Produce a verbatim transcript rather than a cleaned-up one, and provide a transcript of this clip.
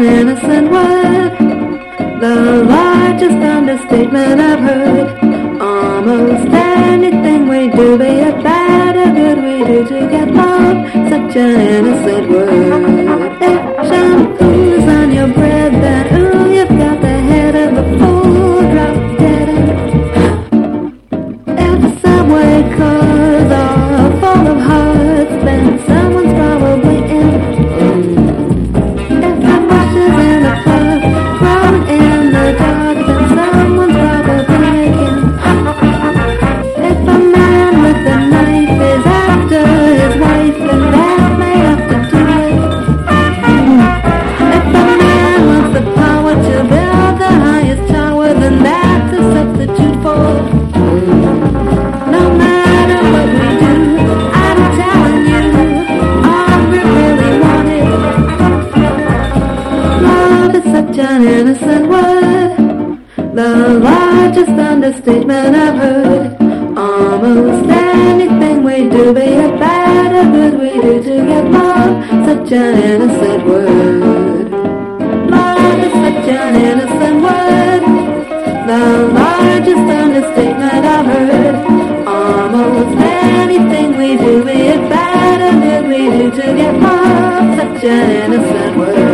innocent word, the largest understatement I've heard. Almost anything we do, be it bad or good, we do to get love. Such an innocent word. If shampoo is on your bread, then ooh, you've got the head of a fool, drop dead. If subway cars are full of hearts, then someone's probably in. If the brushes in the club thrown in the dark, then someone's probably in. If a man with a knife is after his wife, then that may have to do it. If a man wants the power to build the highest tower, then that's a substitute for. No matter what we do, I'm telling you, all we really want is love is such an innocent word, the largest understatement I've heard. Almost anything we do, be it bad or good, we do to get love. Such an innocent word. Love is such an innocent word, the largest understatement I've heard. Almost anything we do, be it bad or good, we do to get love. Such an innocent word.